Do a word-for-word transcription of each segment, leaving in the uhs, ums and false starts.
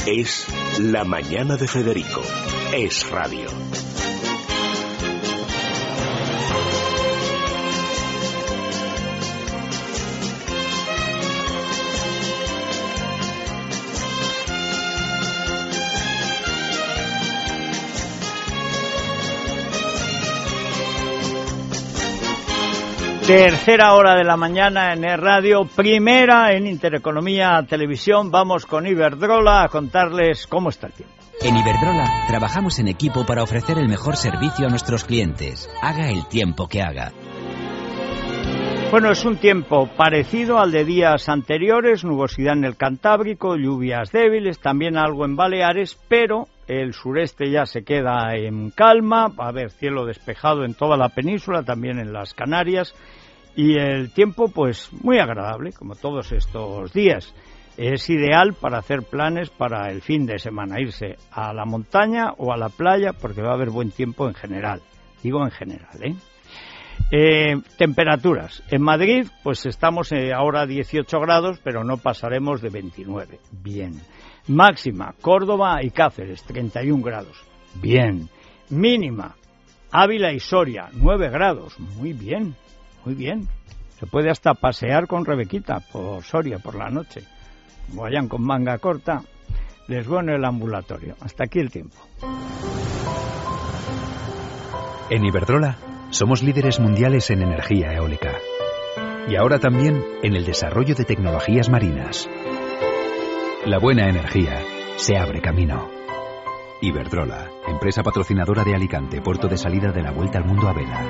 Es La Mañana de Federico. Es radio. Tercera hora de la mañana en Es Radio, primera en Intereconomía Televisión. Vamos con Iberdrola a contarles cómo está el tiempo. En Iberdrola trabajamos en equipo para ofrecer el mejor servicio a nuestros clientes, haga el tiempo que haga. Bueno, es un tiempo parecido al de días anteriores, nubosidad en el Cantábrico, lluvias débiles, también algo en Baleares, pero el sureste ya se queda en calma, va a haber cielo despejado en toda la península, también en las Canarias, y el tiempo pues muy agradable, como todos estos días. Es ideal para hacer planes para el fin de semana, irse a la montaña o a la playa, porque va a haber buen tiempo en general, digo en general, ¿eh? Eh, temperaturas. En Madrid, pues estamos eh, ahora a dieciocho grados, pero no pasaremos de veintinueve. Bien. Máxima, Córdoba y Cáceres, treinta y un grados. Bien. Mínima, Ávila y Soria, nueve grados. Muy bien, muy bien. Se puede hasta pasear con Rebequita por Soria por la noche. Vayan con manga corta, les bueno el ambulatorio. Hasta aquí el tiempo. En Iberdrola somos líderes mundiales en energía eólica y ahora también en el desarrollo de tecnologías marinas. La buena energía se abre camino. Iberdrola, empresa patrocinadora de Alicante, puerto de salida de la Vuelta al Mundo a vela.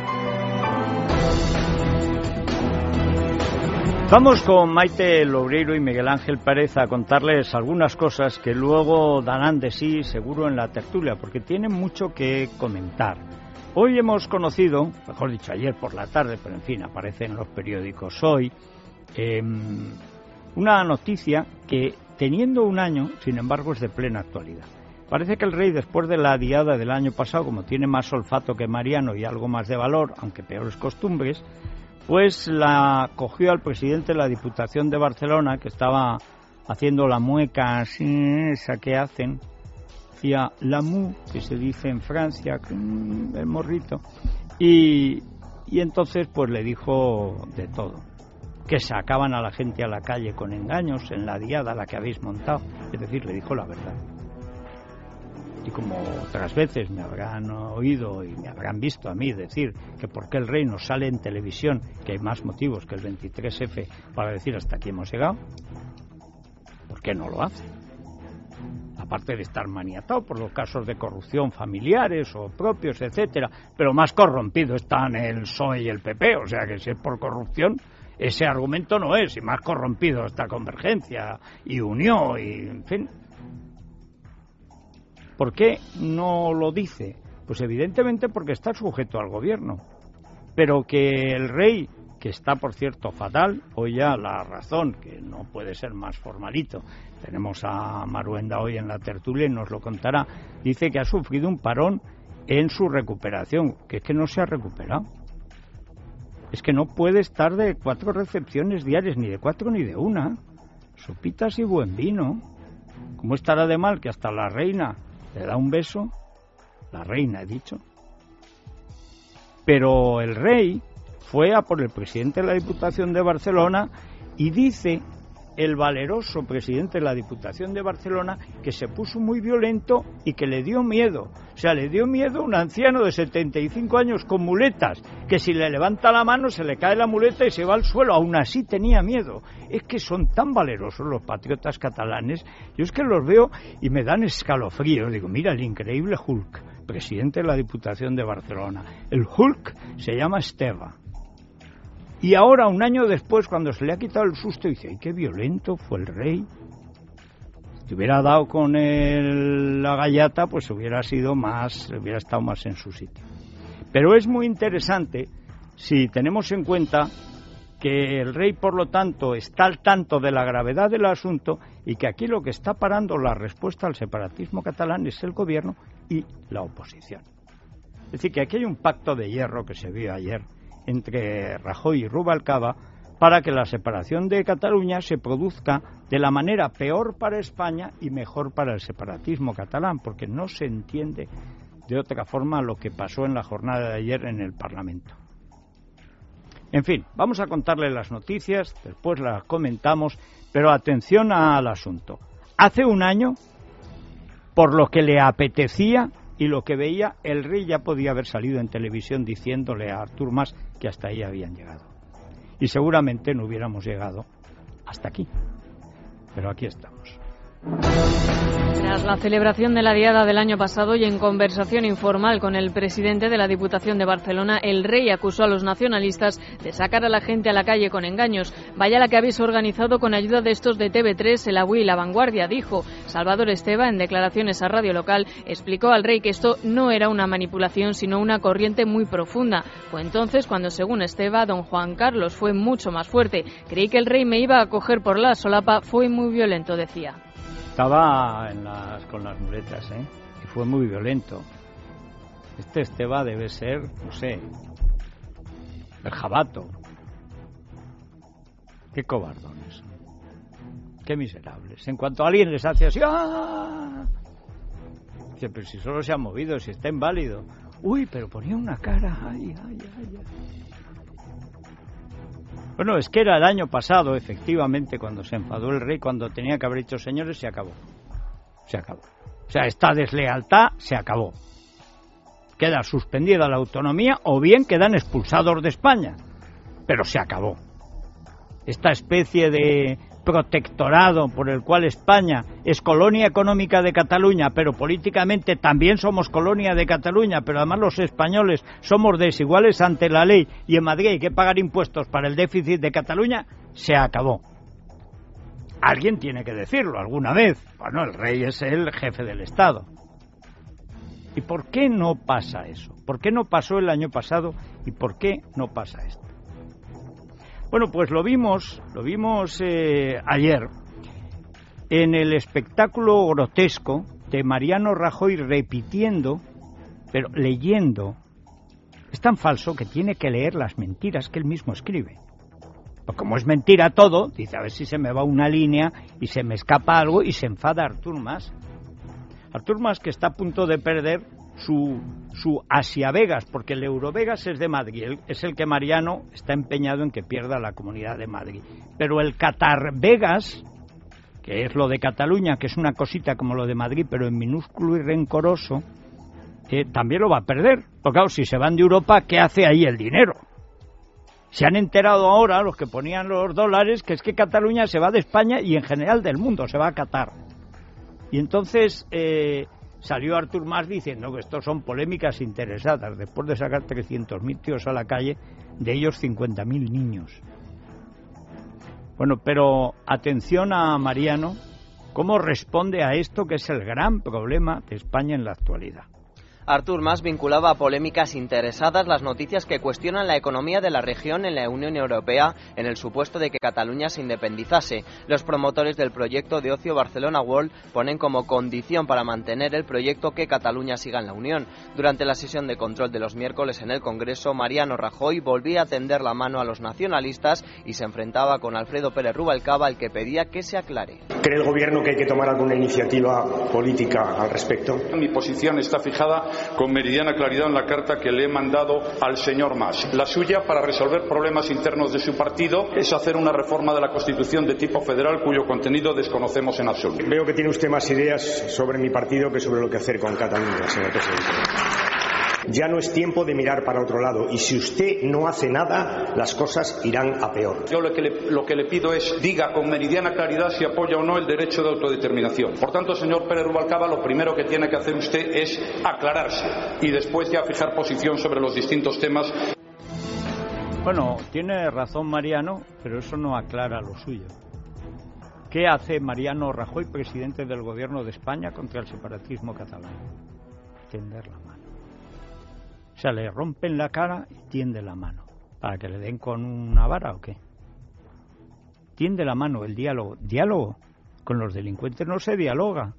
Vamos con Maite Loureiro y Miguel Ángel Pérez a contarles algunas cosas que luego darán de sí seguro en la tertulia, porque tienen mucho que comentar. Hoy hemos conocido, mejor dicho ayer por la tarde, pero en fin, aparece en los periódicos hoy, eh, una noticia que, teniendo un año, sin embargo, es de plena actualidad. Parece que el rey, después de la diada del año pasado, como tiene más olfato que Mariano y algo más de valor, aunque peores costumbres, pues la cogió al presidente de la Diputación de Barcelona, que estaba haciendo la mueca así, esa que hacen, hacía la mu, que se dice en Francia, el morrito, y, y entonces pues le dijo de todo, que sacaban a la gente a la calle con engaños en la diada la que habéis montado, es decir, le dijo la verdad. Y como otras veces me habrán oído y me habrán visto a mí decir que por qué el rey no sale en televisión, que hay más motivos que el veintitrés efe para decir hasta aquí hemos llegado, ¿por qué no lo hace? Aparte de estar maniatado por los casos de corrupción familiares o propios, etcétera, pero más corrompido están el P S O E y el P P, o sea que si es por corrupción, ese argumento no es, y más corrompido está Convergencia y Unión, y en fin. ¿Por qué no lo dice? Pues evidentemente porque está sujeto al gobierno, pero que el rey, que está por cierto fatal, hoy ya la razón, que no puede ser más formalito, tenemos a Maruenda hoy en la tertulia y nos lo contará, dice que ha sufrido un parón en su recuperación, que es que no se ha recuperado. Es que no puede estar de cuatro recepciones diarias, ni de cuatro ni de una. Sopitas y buen vino. ¿Cómo estará de mal que hasta la reina le da un beso? La reina, he dicho. Pero el rey fue a por el presidente de la Diputación de Barcelona y dice el valeroso presidente de la Diputación de Barcelona que se puso muy violento y que le dio miedo. O sea, le dio miedo a un anciano de setenta y cinco años con muletas, que si le levanta la mano se le cae la muleta y se va al suelo. Aún así tenía miedo. Es que son tan valerosos los patriotas catalanes. Yo es que los veo y me dan escalofríos. Digo, mira, el increíble Hulk, presidente de la Diputación de Barcelona. El Hulk se llama Esteve. Y ahora, un año después, cuando se le ha quitado el susto, dice, ¡ay, qué violento fue el rey! Si hubiera dado con el, la gallata, pues hubiera sido más, hubiera estado más en su sitio. Pero es muy interesante si tenemos en cuenta que el rey, por lo tanto, está al tanto de la gravedad del asunto y que aquí lo que está parando la respuesta al separatismo catalán es el gobierno y la oposición. Es decir, que aquí hay un pacto de hierro que se vio ayer entre Rajoy y Rubalcaba para que la separación de Cataluña se produzca de la manera peor para España y mejor para el separatismo catalán, porque no se entiende de otra forma lo que pasó en la jornada de ayer en el Parlamento. En fin, vamos a contarle las noticias, después las comentamos, pero atención al asunto. Hace un año, por lo que le apetecía y lo que veía, el rey ya podía haber salido en televisión diciéndole a Artur Mas que hasta ahí habían llegado. Y seguramente no hubiéramos llegado hasta aquí. Pero aquí estamos. Tras la celebración de la Diada del año pasado y en conversación informal con el presidente de la Diputación de Barcelona, el rey acusó a los nacionalistas de sacar a la gente a la calle con engaños. Vaya la que habéis organizado con ayuda de estos de T V tres, el Avui y La Vanguardia, dijo. Salvador Esteva, en declaraciones a Radio Local, explicó al rey que esto no era una manipulación, sino una corriente muy profunda. Fue entonces cuando, según Esteva, don Juan Carlos fue mucho más fuerte. Creí que el rey me iba a coger por la solapa, fue muy violento, decía. Estaba en las, con las muletas, ¿eh? Y fue muy violento. Este Esteba debe ser, no sé, el jabato. Qué cobardones, qué miserables. En cuanto a alguien les hace así, ¡ah! Dice, pero si solo se ha movido, si está inválido. Uy, pero ponía una cara, ay, ay, ay, ay. Bueno, es que era el año pasado, efectivamente, cuando se enfadó el rey, cuando tenía que haber dicho, señores, se acabó. Se acabó. O sea, esta deslealtad se acabó. Queda suspendida la autonomía o bien quedan expulsados de España. Pero se acabó. Esta especie de protectorado por el cual España es colonia económica de Cataluña, pero políticamente también somos colonia de Cataluña, pero además los españoles somos desiguales ante la ley y en Madrid hay que pagar impuestos para el déficit de Cataluña, se acabó. Alguien tiene que decirlo alguna vez. Bueno, el rey es el jefe del Estado. ¿Y por qué no pasa eso? ¿Por qué no pasó el año pasado y por qué no pasa esto? Bueno, pues lo vimos, lo vimos eh, ayer en el espectáculo grotesco de Mariano Rajoy repitiendo, pero leyendo. Es tan falso que tiene que leer las mentiras que él mismo escribe. Pues como es mentira todo, dice, a ver si se me va una línea y se me escapa algo y se enfada Artur Mas. Artur Mas, que está a punto de perder su, su Asia Vegas, porque el Eurovegas es de Madrid, es el que Mariano está empeñado en que pierda la Comunidad de Madrid. Pero el Qatar Vegas, que es lo de Cataluña, que es una cosita como lo de Madrid, pero en minúsculo y rencoroso, eh, también lo va a perder. Porque claro, si se van de Europa, ¿qué hace ahí el dinero? Se han enterado ahora, los que ponían los dólares, que es que Cataluña se va de España y en general del mundo, se va a Qatar. Y entonces eh, salió Artur Mas diciendo que estos son polémicas interesadas, después de sacar trescientos mil tíos a la calle, de ellos cincuenta mil niños. Bueno, pero atención a Mariano, cómo responde a esto que es el gran problema de España en la actualidad. Artur Mas vinculaba a polémicas interesadas las noticias que cuestionan la economía de la región en la Unión Europea en el supuesto de que Cataluña se independizase. Los promotores del proyecto de ocio Barcelona World ponen como condición para mantener el proyecto que Cataluña siga en la Unión. Durante la sesión de control de los miércoles en el Congreso, Mariano Rajoy volvía a tender la mano a los nacionalistas y se enfrentaba con Alfredo Pérez Rubalcaba, al que pedía que se aclare. ¿Cree el Gobierno que hay que tomar alguna iniciativa política al respecto? Mi posición está fijada con meridiana claridad en la carta que le he mandado al señor Mas. La suya, para resolver problemas internos de su partido, es hacer una reforma de la Constitución de tipo federal cuyo contenido desconocemos en absoluto. Veo que tiene usted más ideas sobre mi partido que sobre lo que hacer con Cataluña, señor presidente. Ya no es tiempo de mirar para otro lado y si usted no hace nada, las cosas irán a peor. Yo lo que, le, lo que le pido es diga con meridiana claridad si apoya o no el derecho de autodeterminación. Por tanto, señor Pérez Rubalcaba, lo primero que tiene que hacer usted es aclararse y después ya fijar posición sobre los distintos temas. Bueno, tiene razón Mariano, pero eso no aclara lo suyo. ¿Qué hace Mariano Rajoy, presidente del Gobierno de España, contra el separatismo catalán? Tender la mano. O sea, le rompen la cara y tiende la mano. ¿Para que le den con una vara o qué? Tiende la mano, el diálogo. Diálogo. Con los delincuentes no se dialoga.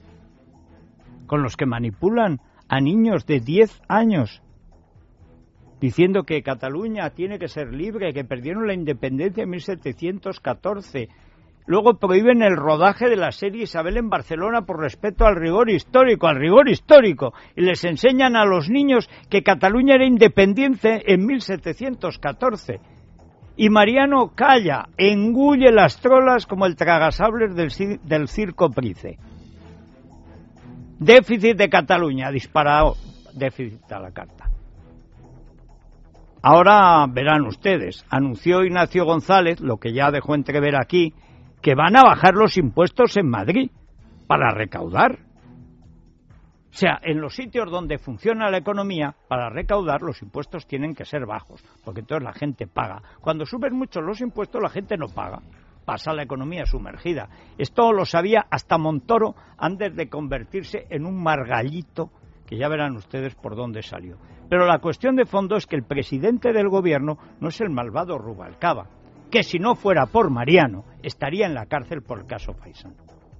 Con los que manipulan a niños de diez años. diciendo que Cataluña tiene que ser libre, que perdieron la independencia en mil setecientos catorce. Luego prohíben el rodaje de la serie Isabel en Barcelona por respeto al rigor histórico, al rigor histórico. Y les enseñan a los niños que Cataluña era independiente en mil setecientos catorce. Y Mariano calla, engulle las trolas como el tragasables del, del circo Price. Déficit de Cataluña, disparado, déficit a la carta. Ahora verán ustedes, anunció Ignacio González, lo que ya dejó entrever aquí, que van a bajar los impuestos en Madrid para recaudar. O sea, en los sitios donde funciona la economía, para recaudar los impuestos tienen que ser bajos, porque entonces la gente paga. Cuando suben mucho los impuestos, la gente no paga. Pasa la economía sumergida. Esto lo sabía hasta Montoro antes de convertirse en un margallito, que ya verán ustedes por dónde salió. Pero la cuestión de fondo es que el presidente del gobierno no es el malvado Rubalcaba, que si no fuera por Mariano, estaría en la cárcel por el caso Paisano.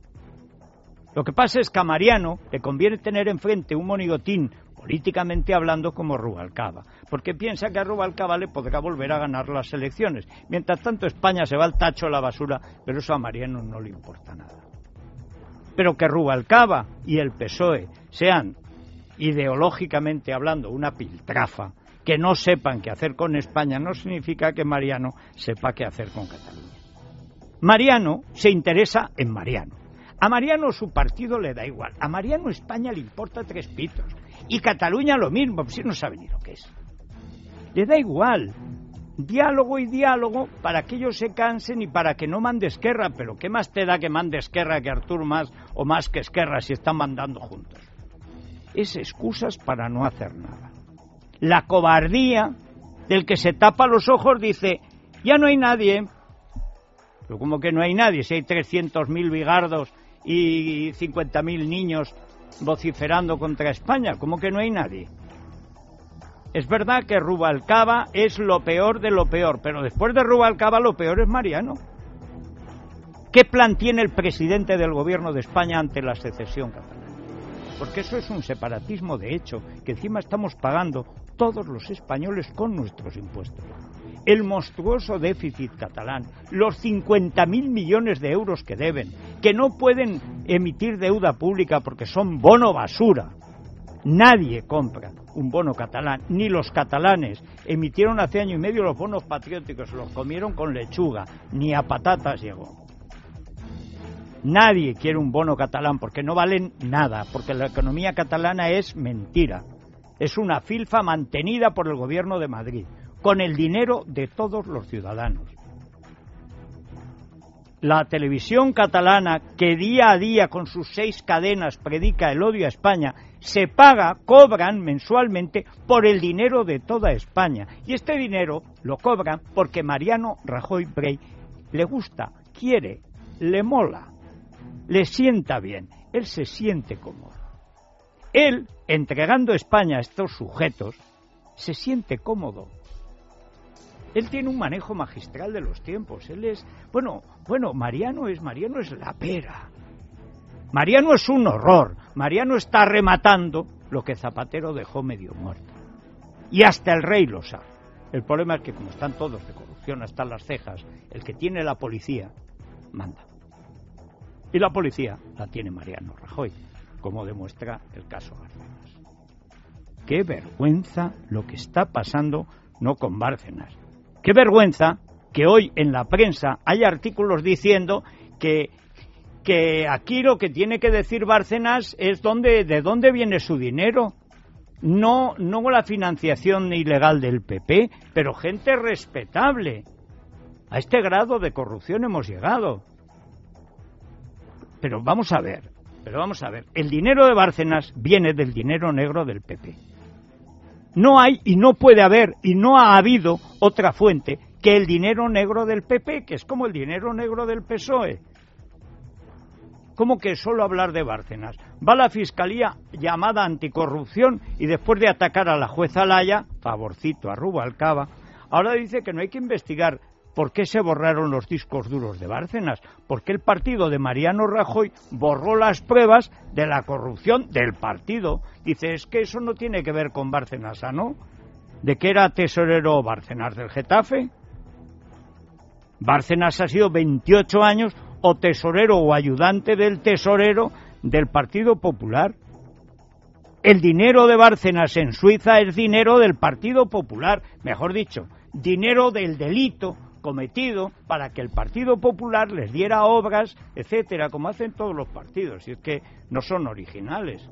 Lo que pasa es que a Mariano le conviene tener enfrente un monigotín, políticamente hablando, como Rubalcaba, porque piensa que a Rubalcaba le podrá volver a ganar las elecciones. Mientras tanto, España se va al tacho de la basura, pero eso a Mariano no le importa nada. Pero que Rubalcaba y el P S O E sean, ideológicamente hablando, una piltrafa, que no sepan qué hacer con España, no significa que Mariano sepa qué hacer con Cataluña. Mariano se interesa en Mariano. A Mariano su partido le da igual. A Mariano España le importa tres pitos. Y Cataluña lo mismo, pues si no sabe ni lo que es. Le da igual. Diálogo y diálogo para que ellos se cansen y para que no mande Esquerra. Pero ¿qué más te da que mande Esquerra que Artur Mas o más que Esquerra si están mandando juntos? Es excusas para no hacer nada. La cobardía del que se tapa los ojos dice, ya no hay nadie. Pero ¿cómo que no hay nadie? Si hay trescientos mil bigardos y cincuenta mil niños vociferando contra España, ¿cómo que no hay nadie? Es verdad que Rubalcaba es lo peor de lo peor, pero después de Rubalcaba lo peor es Mariano. ¿Qué plan tiene el presidente del gobierno de España ante la secesión catalana? Porque eso es un separatismo de hecho, que encima estamos pagando todos los españoles con nuestros impuestos. El monstruoso déficit catalán, los cincuenta mil millones de euros que deben, que no pueden emitir deuda pública porque son bono basura. Nadie compra un bono catalán, ni los catalanes. Emitieron hace año y medio los bonos patrióticos, los comieron con lechuga, ni a patatas llegó. Nadie quiere un bono catalán porque no valen nada, porque la economía catalana es mentira. Es una filfa mantenida por el gobierno de Madrid, con el dinero de todos los ciudadanos. La televisión catalana, que día a día con sus seis cadenas predica el odio a España, se paga, cobran mensualmente por el dinero de toda España. Y este dinero lo cobran porque Mariano Rajoy Brey le gusta, quiere, le mola, le sienta bien, él se siente cómodo. Él, entregando España a estos sujetos, se siente cómodo. Él tiene un manejo magistral de los tiempos. Él es, bueno, bueno, Mariano es, Mariano es la pera. Mariano es un horror. Mariano está rematando lo que Zapatero dejó medio muerto. Y hasta el rey lo sabe. El problema es que como están todos de corrupción hasta las cejas, el que tiene la policía manda. Y la policía la tiene Mariano Rajoy, como demuestra el caso Bárcenas. Qué vergüenza lo que está pasando, no con Bárcenas. Qué vergüenza que hoy en la prensa haya artículos diciendo que, que aquí lo que tiene que decir Bárcenas es dónde, de dónde viene su dinero. No, no la financiación ilegal del P P, pero gente respetable. A este grado de corrupción hemos llegado. Pero vamos a ver, pero vamos a ver. El dinero de Bárcenas viene del dinero negro del P P. No hay y no puede haber y no ha habido otra fuente que el dinero negro del P P, que es como el dinero negro del P S O E. ¿Cómo que solo hablar de Bárcenas? Va la Fiscalía llamada anticorrupción y después de atacar a la jueza Laya, favorcito a Rubalcaba, ahora dice que no hay que investigar por qué se borraron los discos duros de Bárcenas, porque el partido de Mariano Rajoy borró las pruebas de la corrupción del partido. Dice, es que eso no tiene que ver con Bárcenas, ¿ah, no? ¿De qué era tesorero Bárcenas? ¿Del Getafe? Bárcenas ha sido veintiocho años o tesorero o ayudante del tesorero del Partido Popular. El dinero de Bárcenas en Suiza es dinero del Partido Popular, mejor dicho, dinero del delito cometido para que el Partido Popular les diera obras, etcétera, como hacen todos los partidos, y es que no son originales.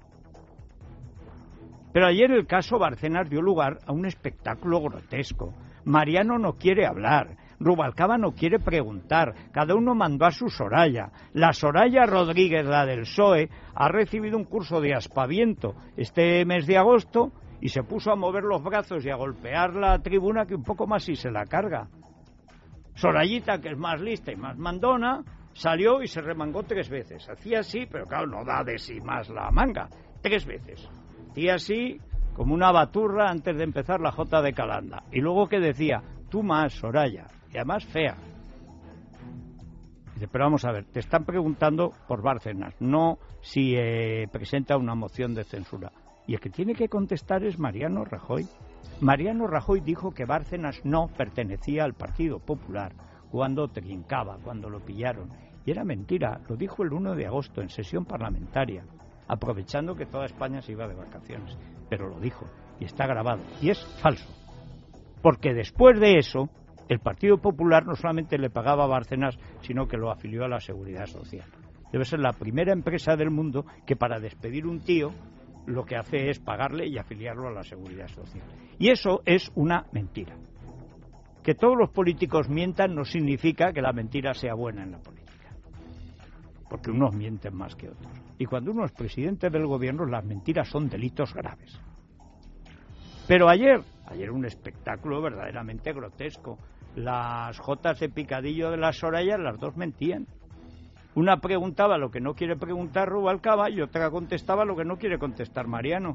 Pero ayer el caso Bárcenas dio lugar a un espectáculo grotesco. Mariano no quiere hablar, Rubalcaba no quiere preguntar, cada uno mandó a su Soraya. La Soraya Rodríguez, la del P S O E, ha recibido un curso de aspaviento este mes de agosto y se puso a mover los brazos y a golpear la tribuna que un poco más y se la carga. Sorayita, que es más lista y más mandona, salió y se remangó tres veces. Hacía así, pero claro, no da de sí más la manga. Tres veces. Hacía así, como una baturra antes de empezar la jota de Calanda. Y luego que decía, tú más, Soraya. Y además fea. Dice, pero vamos a ver, te están preguntando por Bárcenas, no si eh, presenta una moción de censura. Y el que tiene que contestar es Mariano Rajoy. Mariano Rajoy dijo que Bárcenas no pertenecía al Partido Popular cuando trincaba, cuando lo pillaron. Y era mentira, lo dijo el uno de agosto en sesión parlamentaria, aprovechando que toda España se iba de vacaciones. Pero lo dijo, y está grabado, y es falso. Porque después de eso, el Partido Popular no solamente le pagaba a Bárcenas, sino que lo afilió a la Seguridad Social. Debe ser la primera empresa del mundo que para despedir un tío lo que hace es pagarle y afiliarlo a la Seguridad Social. Y eso es una mentira. Que todos los políticos mientan no significa que la mentira sea buena en la política. Porque unos mienten más que otros. Y cuando uno es presidente del gobierno, las mentiras son delitos graves. Pero ayer, ayer un espectáculo verdaderamente grotesco. Las jotas de picadillo de las Sorayas, las dos mentían. Una preguntaba lo que no quiere preguntar Rubalcaba y otra contestaba lo que no quiere contestar Mariano.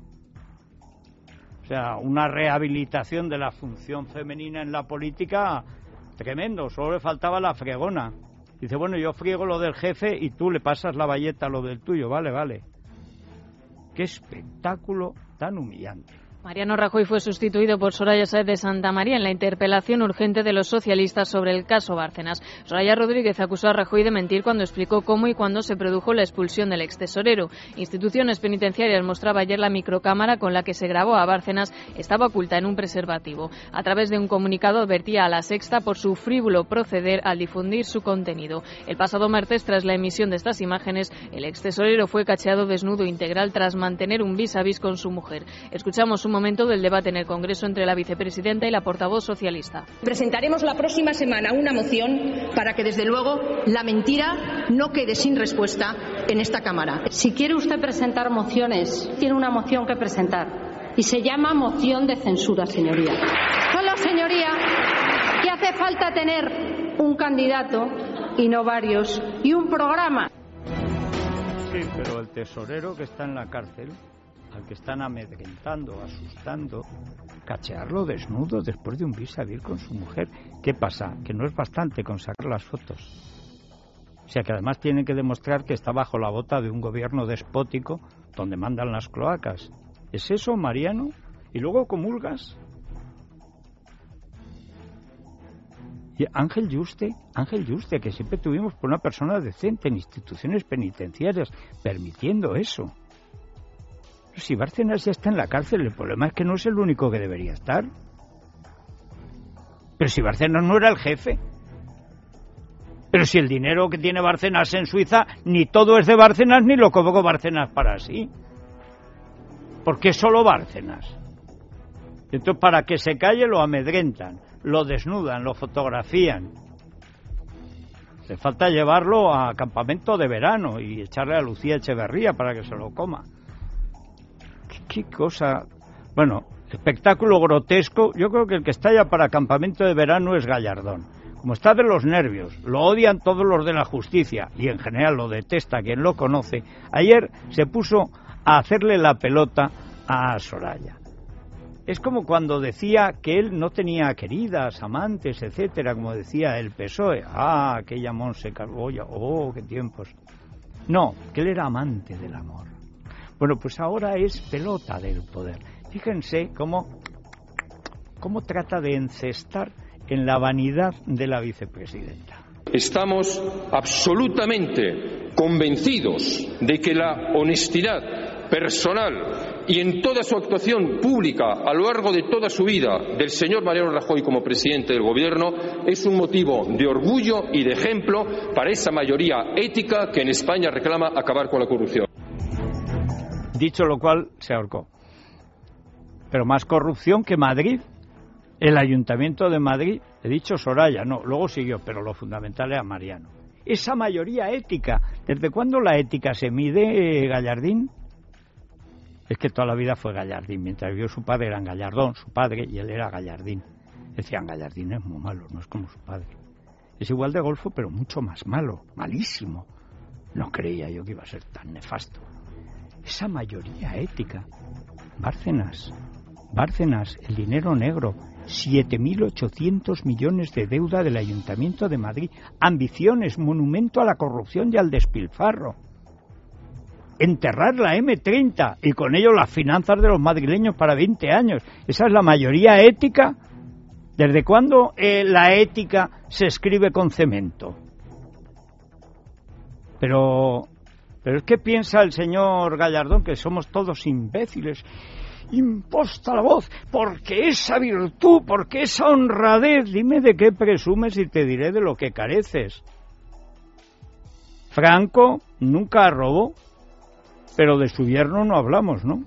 O sea, una rehabilitación de la función femenina en la política tremendo, solo le faltaba la fregona. Dice, bueno, yo friego lo del jefe y tú le pasas la bayeta a lo del tuyo, vale, vale. Qué espectáculo tan humillante. Mariano Rajoy fue sustituido por Soraya Sáez de Santamaría en la interpelación urgente de los socialistas sobre el caso Bárcenas. Soraya Rodríguez acusó a Rajoy de mentir cuando explicó cómo y cuándo se produjo la expulsión del extesorero. Instituciones penitenciarias mostraba ayer la microcámara con la que se grabó a Bárcenas, estaba oculta en un preservativo. A través de un comunicado advertía a La Sexta por su frívolo proceder al difundir su contenido. El pasado martes, tras la emisión de estas imágenes, el extesorero fue cacheado desnudo integral tras mantener un vis a vis con su mujer. Escuchamos un momento del debate en el Congreso entre la vicepresidenta y la portavoz socialista. Presentaremos la próxima semana una moción para que, desde luego, la mentira no quede sin respuesta en esta Cámara. Si quiere usted presentar mociones, tiene una moción que presentar y se llama moción de censura, señoría. Solo, señoría, que hace falta tener un candidato y no varios y un programa. Sí, pero el tesorero que está en la cárcel, al que están amedrentando, asustando, cachearlo desnudo después de un vis a vis con su mujer. ¿Qué pasa? Que no es bastante con sacar las fotos. O sea, que además tienen que demostrar que está bajo la bota de un gobierno despótico donde mandan las cloacas. ¿Es eso, Mariano? ¿Y luego comulgas? Y Ángel Yuste, Ángel Yuste, que siempre tuvimos por una persona decente en instituciones penitenciarias, permitiendo eso. Si Bárcenas ya está en la cárcel, el problema es que no es el único que debería estar. Pero si Bárcenas no era el jefe. Pero si el dinero que tiene Bárcenas en Suiza, ni todo es de Bárcenas, ni lo cobró Bárcenas para sí. ¿Por qué solo Bárcenas? Entonces, para que se calle, lo amedrentan, lo desnudan, lo fotografían. Le falta llevarlo a campamento de verano y echarle a Lucía Echeverría para que se lo coma. Qué cosa. Bueno, espectáculo grotesco. Yo creo que el que está ya para campamento de verano es Gallardón. Como está de los nervios, lo odian todos los de la justicia y en general lo detesta quien lo conoce. Ayer se puso a hacerle la pelota a Soraya. Es como cuando decía que él no tenía queridas, amantes, etcétera, como decía el P S O E. Ah, aquella Monse Cargoya, oh, qué tiempos. No, que él era amante del amor. Bueno, pues ahora es pelota del poder. Fíjense cómo cómo trata de encestar en la vanidad de la vicepresidenta. Estamos absolutamente convencidos de que la honestidad personal y en toda su actuación pública a lo largo de toda su vida del señor Mariano Rajoy como presidente del Gobierno es un motivo de orgullo y de ejemplo para esa mayoría ética que en España reclama acabar con la corrupción. Dicho lo cual, se ahorcó. Pero más corrupción que Madrid. El Ayuntamiento de Madrid, he dicho Soraya, no, luego siguió, pero lo fundamental era Mariano. Esa mayoría ética, ¿desde cuándo la ética se mide, Gallardín? Es que toda la vida fue Gallardín, mientras vio su padre eran Gallardón, su padre, y él era Gallardín. Decían, Gallardín es muy malo, no es como su padre. Es igual de golfo, pero mucho más malo, malísimo. No creía yo que iba a ser tan nefasto. Esa mayoría ética. Bárcenas, Bárcenas, el dinero negro, siete mil ochocientos millones de deuda del Ayuntamiento de Madrid, ambiciones, monumento a la corrupción y al despilfarro. Enterrar la eme treinta y con ello las finanzas de los madrileños para veinte años. ¿Esa es la mayoría ética? ¿Desde cuándo eh, la ética se escribe con cemento? Pero, pero es que piensa el señor Gallardón que somos todos imbéciles. Imposta la voz, porque esa virtud, porque esa honradez, dime de qué presumes y te diré de lo que careces. Franco nunca robó, pero de su yerno no hablamos, ¿no?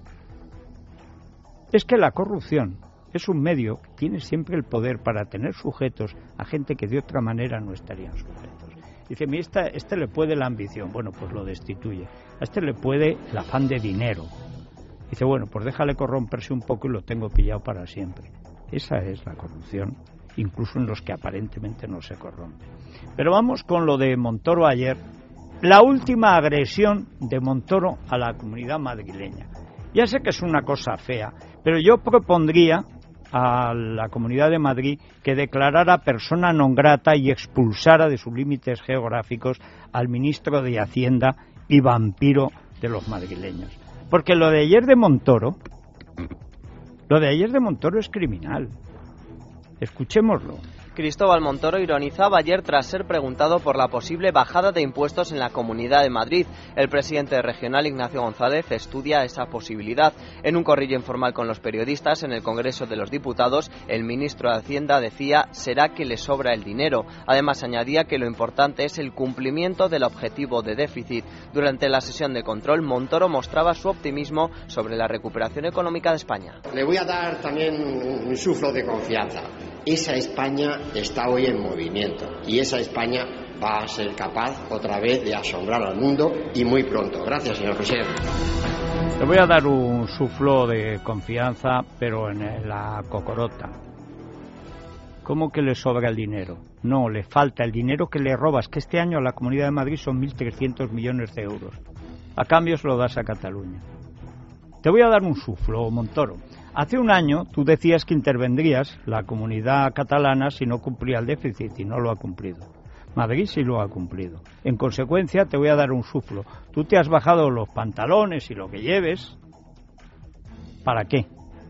Es que la corrupción es un medio que tiene siempre el poder para tener sujetos a gente que de otra manera no estarían sujetos. Dice, mira, este, este le puede la ambición, bueno, pues lo destituye. A este le puede el afán de dinero. Dice, bueno, pues déjale corromperse un poco y lo tengo pillado para siempre. Esa es la corrupción, incluso en los que aparentemente no se corrompen. Pero vamos con lo de Montoro ayer, la última agresión de Montoro a la comunidad madrileña. Ya sé que es una cosa fea, pero yo propondría a la Comunidad de Madrid que declarara persona non grata y expulsara de sus límites geográficos al ministro de Hacienda y vampiro de los madrileños. Porque lo de ayer de Montoro, lo de ayer de Montoro es criminal. Escuchémoslo. Cristóbal Montoro ironizaba ayer tras ser preguntado por la posible bajada de impuestos en la Comunidad de Madrid. El presidente regional, Ignacio González, estudia esa posibilidad. En un corrillo informal con los periodistas en el Congreso de los Diputados, el ministro de Hacienda decía será que le sobra el dinero. Además, añadía que lo importante es el cumplimiento del objetivo de déficit. Durante la sesión de control, Montoro mostraba su optimismo sobre la recuperación económica de España. Le voy a dar también un insuflo de confianza. Esa España está hoy en movimiento y esa España va a ser capaz otra vez de asombrar al mundo y muy pronto. Gracias, señor presidente. Le voy a dar un sufló de confianza, pero en la cocorota. ¿Cómo que le sobra el dinero? No, le falta el dinero que le robas, que este año a la Comunidad de Madrid son mil trescientos millones de euros. A cambio se lo das a Cataluña. Te voy a dar un sufló, Montoro. Hace un año tú decías que intervendrías la comunidad catalana si no cumplía el déficit y no lo ha cumplido. Madrid sí lo ha cumplido. En consecuencia te voy a dar un suflo. Tú te has bajado los pantalones y lo que lleves. ¿Para qué?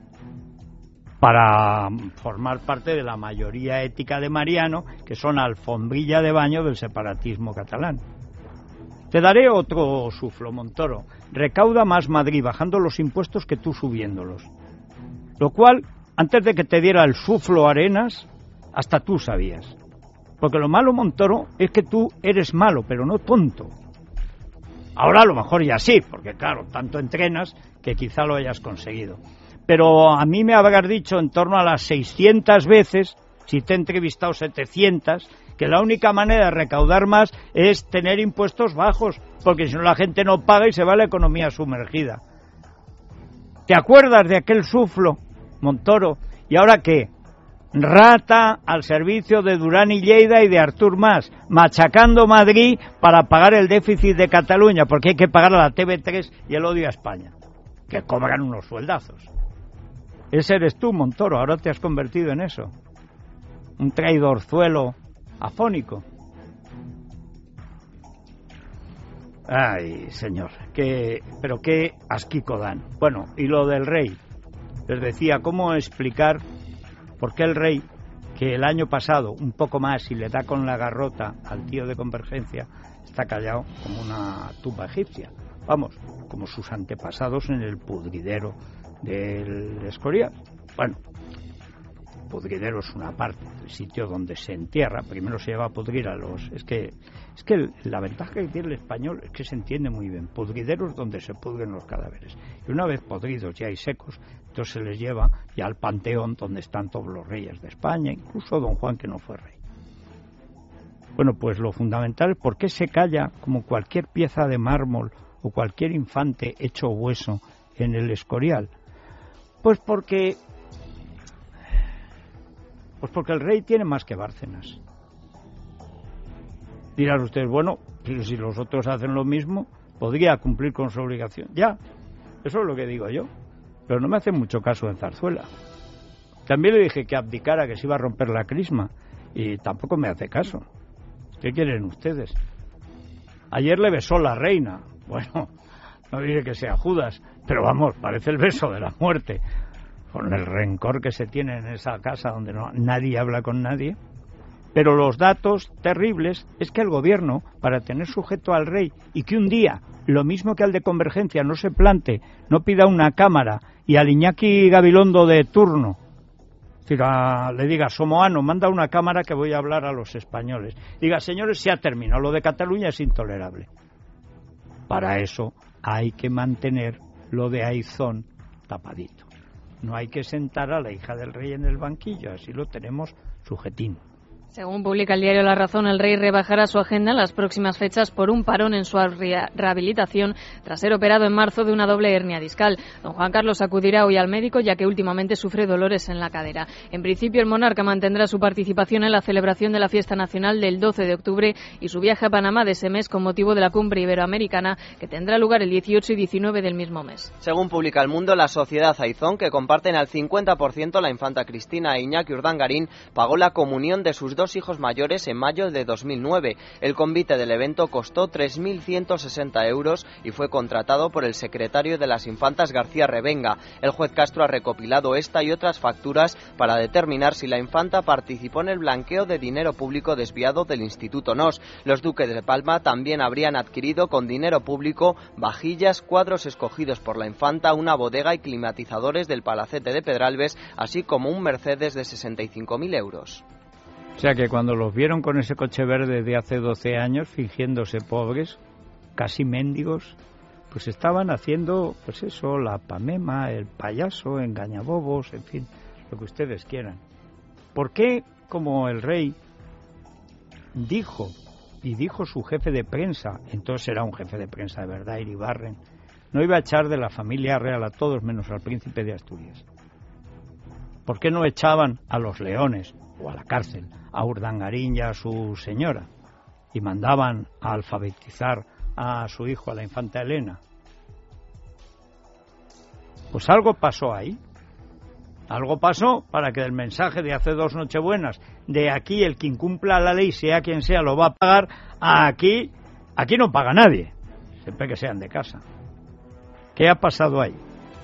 Para formar parte de la mayoría ética de Mariano, que son alfombrilla de baño del separatismo catalán. Te daré otro suflo, Montoro. Recauda más Madrid bajando los impuestos que tú subiéndolos. Lo cual, antes de que te diera el suflo Arenas, hasta tú sabías. Porque lo malo, Montoro, es que tú eres malo, pero no tonto. Ahora a lo mejor ya sí, porque claro, tanto entrenas que quizá lo hayas conseguido. Pero a mí me habrás dicho en torno a las seiscientas veces, si te he entrevistado setecientas, que la única manera de recaudar más es tener impuestos bajos, porque si no la gente no paga y se va a la economía sumergida. ¿Te acuerdas de aquel suflo, Montoro? ¿Y ahora qué? Rata al servicio de Durán y Lleida y de Artur Mas, machacando Madrid para pagar el déficit de Cataluña, porque hay que pagar a la T V tres y el odio a España, que cobran unos sueldazos. Ese eres tú, Montoro, ahora te has convertido en eso. Un traidorzuelo afónico. Ay, señor, qué, pero qué asquico dan. Bueno, y lo del rey. Les decía, ¿cómo explicar por qué el rey, que el año pasado un poco más y le da con la garrota al tío de Convergencia, está callado como una tumba egipcia. Vamos, como sus antepasados en el pudridero del Escorial. Bueno, pudridero es una parte del sitio donde se entierra. Primero se lleva a pudrir a los... Es que es que el, la ventaja que tiene el español es que se entiende muy bien. Pudrideros donde se pudren los cadáveres. Y una vez podridos ya y secos, entonces se les lleva ya al panteón donde están todos los reyes de España, incluso don Juan, que no fue rey. Bueno, pues lo fundamental es por qué se calla como cualquier pieza de mármol o cualquier infante hecho hueso en el Escorial. Pues porque... Pues porque el rey tiene más que Bárcenas. Dirán ustedes, bueno, si los otros hacen lo mismo, podría cumplir con su obligación. Ya, eso es lo que digo yo. Pero no me hace mucho caso en Zarzuela. También le dije que abdicara, que se iba a romper la crisma, y tampoco me hace caso. ¿Qué quieren ustedes? Ayer le besó la reina. Bueno, no diré que sea Judas, pero vamos, parece el beso de la muerte. Con el rencor que se tiene en esa casa donde no, nadie habla con nadie. Pero los datos terribles es que el gobierno, para tener sujeto al rey y que un día, lo mismo que al de Convergencia, no se plante, no pida una cámara y al Iñaki Gabilondo de turno, diga, le diga, Somoano, manda una cámara que voy a hablar a los españoles. Diga, señores, se ha terminado, lo de Cataluña es intolerable. Para eso hay que mantener lo de Aizón tapadito. No hay que sentar a la hija del rey en el banquillo, así lo tenemos sujetín. Según publica el diario La Razón, el rey rebajará su agenda en las próximas fechas por un parón en su rehabilitación tras ser operado en marzo de una doble hernia discal. Don Juan Carlos acudirá hoy al médico ya que últimamente sufre dolores en la cadera. En principio, el monarca mantendrá su participación en la celebración de la fiesta nacional del doce de octubre y su viaje a Panamá de ese mes con motivo de la cumbre iberoamericana que tendrá lugar el dieciocho y diecinueve del mismo mes. Según publica El Mundo, la sociedad Aizón, que comparten al cincuenta por ciento la infanta Cristina e Iñaki Urdangarín, pagó la comunión de sus dos hijos mayores en mayo de dos mil nueve. El convite del evento costó tres mil ciento sesenta euros y fue contratado por el secretario de las infantas, García Revenga. El juez Castro ha recopilado esta y otras facturas para determinar si la infanta participó en el blanqueo de dinero público desviado del Instituto N O S. Los duques de Palma también habrían adquirido con dinero público vajillas, cuadros escogidos por la infanta, una bodega y climatizadores del Palacete de Pedralbes, así como un Mercedes de sesenta y cinco mil euros. O sea que cuando los vieron con ese coche verde de hace doce años, fingiéndose pobres, casi mendigos, pues estaban haciendo, pues eso, la pamema, el payaso, engañabobos, en fin, lo que ustedes quieran. ¿Por qué, como el rey dijo, y dijo su jefe de prensa, entonces era un jefe de prensa de verdad, Iribarren, no iba a echar de la familia real a todos menos al príncipe de Asturias? ¿Por qué no echaban a los leones o a la cárcel a Urdangarín y a su señora y mandaban a alfabetizar a su hijo, a la infanta Elena? Pues algo pasó ahí. Algo pasó para que el mensaje de hace dos Nochebuenas, de aquí el que incumpla la ley, sea quien sea, lo va a pagar, aquí, aquí no paga nadie, siempre que sean de casa. ¿Qué ha pasado ahí?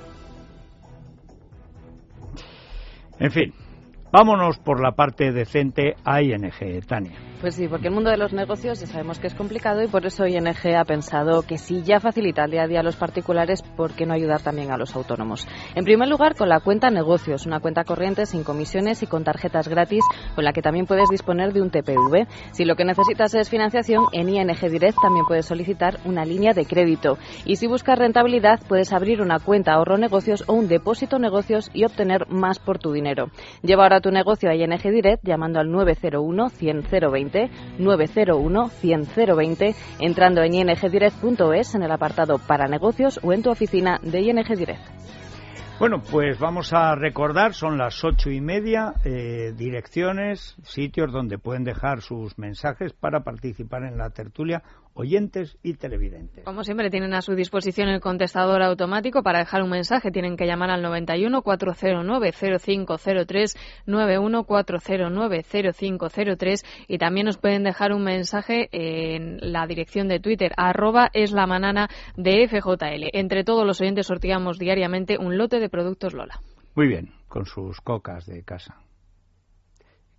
En fin, vámonos por la parte decente a I N G, Tania. Pues sí, porque el mundo de los negocios ya sabemos que es complicado y por eso I N G ha pensado que si ya facilita el día a día a los particulares, ¿por qué no ayudar también a los autónomos? En primer lugar, con la cuenta negocios, una cuenta corriente sin comisiones y con tarjetas gratis, con la que también puedes disponer de un T P V. Si lo que necesitas es financiación, en I N G Direct también puedes solicitar una línea de crédito. Y si buscas rentabilidad, puedes abrir una cuenta ahorro negocios o un depósito negocios y obtener más por tu dinero. Lleva ahora tu negocio a I N G Direct llamando al nueve cero uno, cien, cero veinte, nueve cero uno, cien, cero veinte, entrando en i n g direct punto es en el apartado para negocios o en tu oficina de I N G Direct. Bueno, pues vamos a recordar, son las ocho y media, eh, direcciones, sitios donde pueden dejar sus mensajes para participar en la tertulia, oyentes y televidentes. Como siempre, tienen a su disposición el contestador automático. Para dejar un mensaje tienen que llamar al noventa y uno, cuatrocientos nueve, cero cinco cero tres, noventa y uno, cuatrocientos nueve, cero cinco cero tres, y también nos pueden dejar un mensaje en la dirección de Twitter, arroba es la manana de F J L. Entre todos los oyentes sorteamos diariamente un lote de productos Lola. Muy bien, con sus cocas de casa.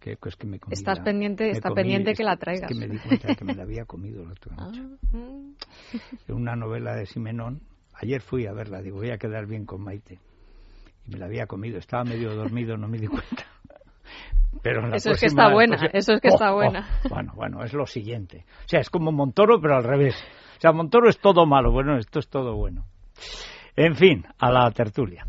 que, pues que me comí Estás la, pendiente, está comí, pendiente es, que la traigas. Es que me di cuenta de que me la había comido la otra noche. Ah, mm. Una novela de Simenón. Ayer fui a verla, digo, voy a quedar bien con Maite. Y me la había comido, estaba medio dormido, no me di cuenta. Pero en la eso es que próxima, está buena, próxima... eso es que oh, está buena. Oh, bueno, bueno, es lo siguiente. O sea, es como Montoro, pero al revés. O sea, Montoro es todo malo, bueno, esto es todo bueno. En fin, a la tertulia.